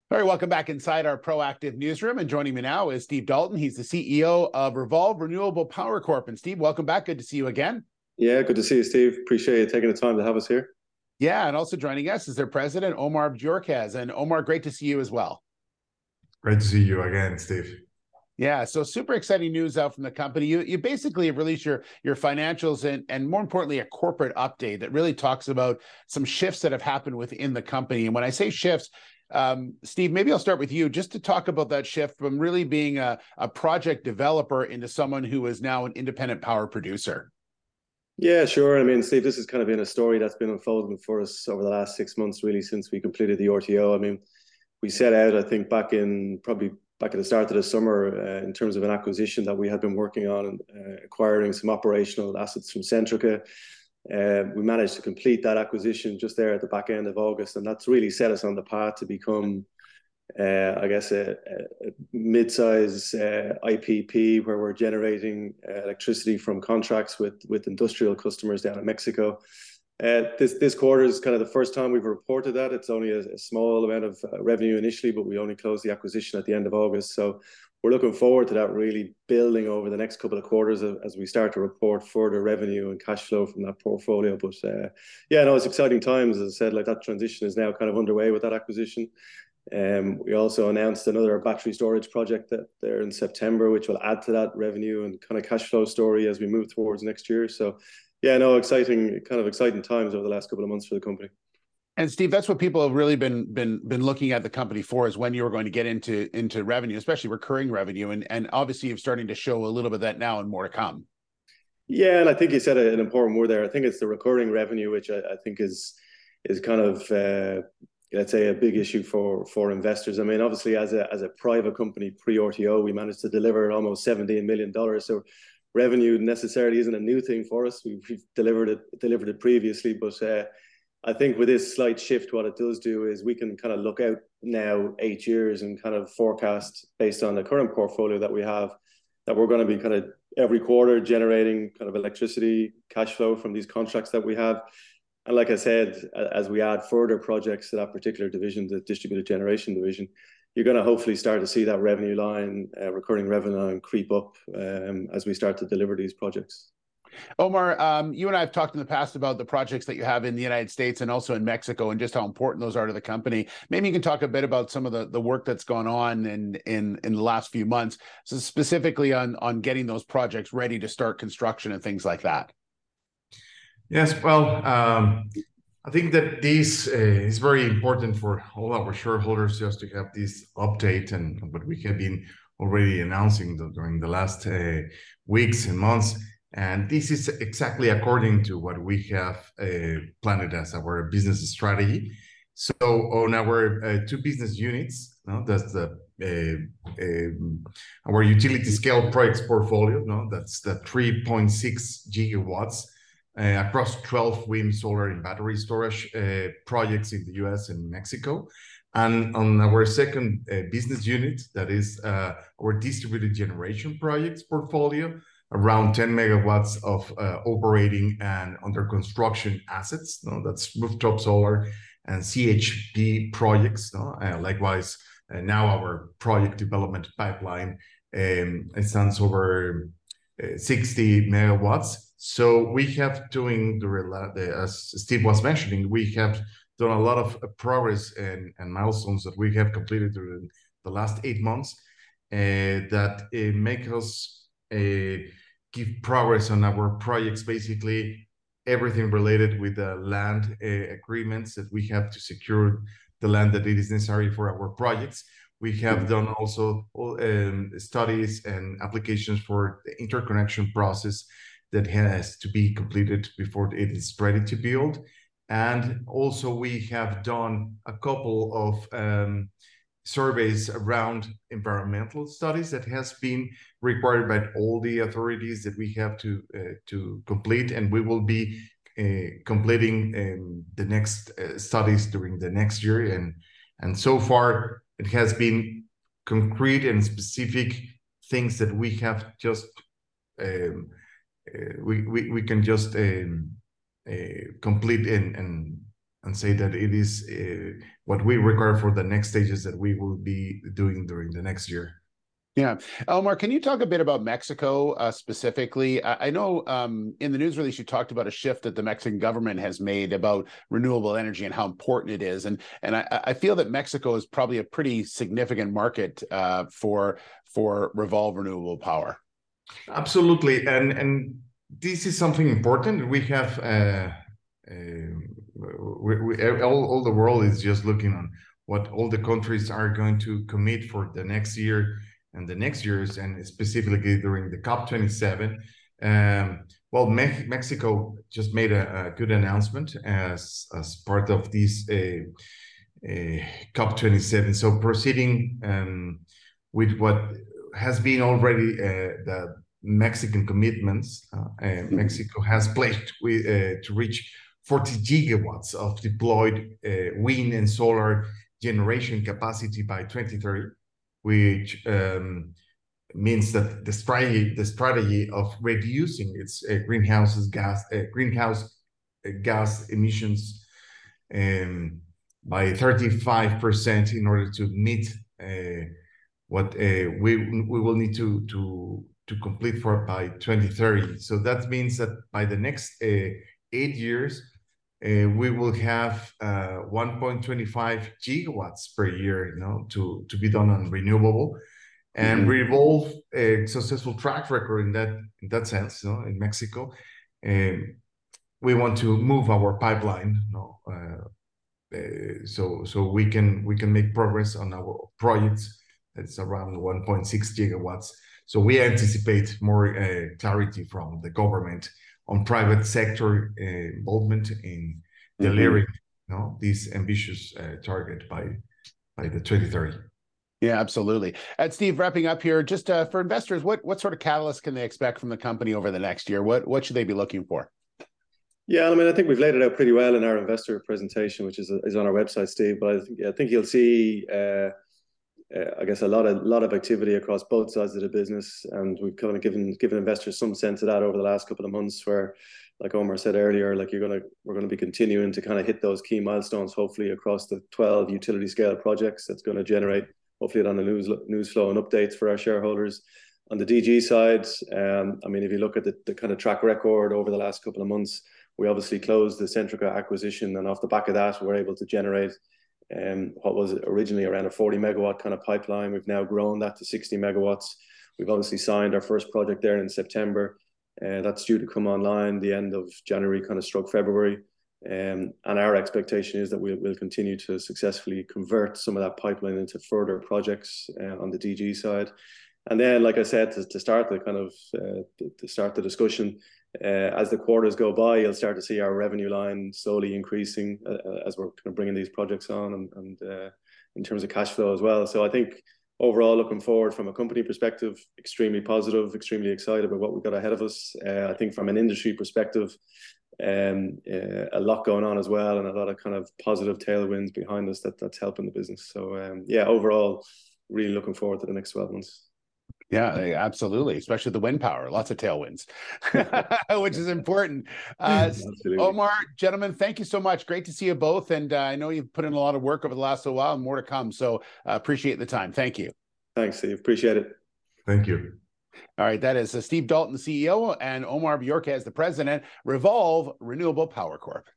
All right, welcome back inside our proactive newsroom. And joining me now is Steve Dalton. He's the CEO of Revolve Renewable Power Corp. And Steve, welcome back. Good to see you again. Yeah, good to see you, Steve. Appreciate you taking the time to have us here. Yeah, and also joining us is their president, Omar Bjorkaz. And Omar, great to see you as well. Great to see you again, Steve. Yeah, so super exciting news out from the company. You basically have released your financials and more importantly, a corporate update that really talks about some shifts that have happened within the company. And when I say shifts, Steve, maybe I'll start with you just to talk about that shift from really being a project developer into someone who is now an independent power producer. Yeah, sure. I mean, Steve, this has kind of been a story that's been unfolding for us over the last 6 months, really, since we completed the RTO. I mean, we set out, I think, back at the start of the summer in terms of an acquisition that we had been working on and acquiring some operational assets from Centrica. We managed to complete that acquisition just there at the back end of August, and that's really set us on the path to become, I guess, a mid-size IPP where we're generating electricity from contracts with industrial customers down in Mexico. This quarter is kind of the first time we've reported that. It's only a small amount of revenue initially, but we only closed the acquisition at the end of August. So we're looking forward to that really building over the next couple of quarters as we start to report further revenue and cash flow from that portfolio. But yeah, no, it's exciting times. As I said, like that transition is now kind of underway with that acquisition. We also announced another battery storage project there in September, which will add to that revenue and kind of cash flow story as we move towards next year. So yeah, no, exciting times over the last couple of months for the company. And Steve, that's what people have really been looking at the company for, is when you were going to get into revenue, especially recurring revenue, and obviously you're starting to show a little bit of that now and more to come. Yeah, and I think you said an important word there. I think it's the recurring revenue, which I think is kind of let's say a big issue for investors. I mean, obviously as a private company pre-RTO, we managed to deliver almost $17 million. So revenue necessarily isn't a new thing for us. We've delivered it previously, but I think with this slight shift, what it does do is we can kind of look out now 8 years and kind of forecast based on the current portfolio that we have, that we're going to be kind of every quarter generating kind of electricity cash flow from these contracts that we have. And like I said, as we add further projects to that particular division, the distributed generation division, you're going to hopefully start to see that revenue line, recurring revenue line, creep up as we start to deliver these projects. Omar, you and I have talked in the past about the projects that you have in the United States and also in Mexico and just how important those are to the company. Maybe you can talk a bit about some of the work that's gone on in the last few months, so specifically on getting those projects ready to start construction and things like that. Yes, well, I think that this is very important for all our shareholders just to have this update and what we have been already announcing during the last weeks and months. And this is exactly according to what we have planned as our business strategy. So on our two business units, that's our utility scale projects portfolio. That's the 3.6 gigawatts across 12 wind, solar, and battery storage projects in the US and Mexico. And on our second business unit, that is our distributed generation projects portfolio, around 10 megawatts of operating and under construction assets. That's rooftop solar and CHP projects. Likewise, now our project development pipeline stands over 60 megawatts. So we have doing, as Steve was mentioning, we have done a lot of progress and milestones that we have completed during the last 8 months that make us give progress on our projects, basically everything related with the land agreements that we have to secure the land that it is necessary for our projects. We have done also studies and applications for the interconnection process that has to be completed before it is ready to build. And also we have done a couple of surveys around environmental studies that has been required by all the authorities that we have to complete, and we will be completing the next studies during the next year. And so far it has been concrete and specific things that we have just we can just complete and and say that it is what we require for the next stages that we will be doing during the next year. Yeah. Omar, can you talk a bit about Mexico specifically? I know in the news release, you talked about a shift that the Mexican government has made about renewable energy and how important it is. And I feel that Mexico is probably a pretty significant market for Revolve Renewable Power. Absolutely. And this is something important. We have all the world is just looking on what all the countries are going to commit for the next year and the next years, and specifically during the COP27. Well, Mexico just made a good announcement as part of this COP27. So proceeding with what has been already the Mexican commitments, Mexico has pledged to reach 40 gigawatts of deployed wind and solar generation capacity by 2030. Which means that the strategy of reducing its greenhouse gas emissions by 35% in order to meet what we will need to complete by 2030. So that means that by the next 8 years, we will have 1.25 gigawatts per year, to be done on renewable, and Revolve a successful track record in that sense. In Mexico, we want to move our pipeline, so we can make progress on our projects. That's around 1.6 gigawatts. So we anticipate more clarity from the government on private sector involvement in delivering this ambitious target by the 2030. Yeah, absolutely. And Steve, wrapping up here, just for investors, what sort of catalyst can they expect from the company over the next year? What should they be looking for? Yeah, I mean, I think we've laid it out pretty well in our investor presentation, which is on our website, Steve. But I think you'll see, I guess, a lot of activity across both sides of the business, and we've kind of given investors some sense of that over the last couple of months. Where, like Omar said earlier, like we're gonna be continuing to kind of hit those key milestones, hopefully across the 12 utility scale projects. That's going to generate hopefully on the news flow and updates for our shareholders. On the DG side, I mean, if you look at the kind of track record over the last couple of months, we obviously closed the Centrica acquisition, and off the back of that, we're able to generate what was originally around a 40 megawatt kind of pipeline. We've now grown that to 60 megawatts. We've obviously signed our first project there in September. That's due to come online the end of January, kind of stroke February. And our expectation is that we'll continue to successfully convert some of that pipeline into further projects on the DG side. And then, like I said, to start the discussion, as the quarters go by, you'll start to see our revenue line slowly increasing as we're kind of bringing these projects on, and in terms of cash flow as well. So I think overall, looking forward from a company perspective, extremely positive, extremely excited about what we've got ahead of us. I think from an industry perspective, a lot going on as well, and a lot of kind of positive tailwinds behind us that's helping the business. So yeah, overall, really looking forward to the next 12 months. Yeah, absolutely. Especially the wind power, lots of tailwinds, which is important. Omar, gentlemen, thank you so much. Great to see you both. And I know you've put in a lot of work over the last little while, and more to come. So appreciate the time. Thank you. Thanks, Steve. Appreciate it. Thank you. All right. That is Steve Dalton, the CEO, and Omar Bjorquez, the president, Revolve Renewable Power Corp.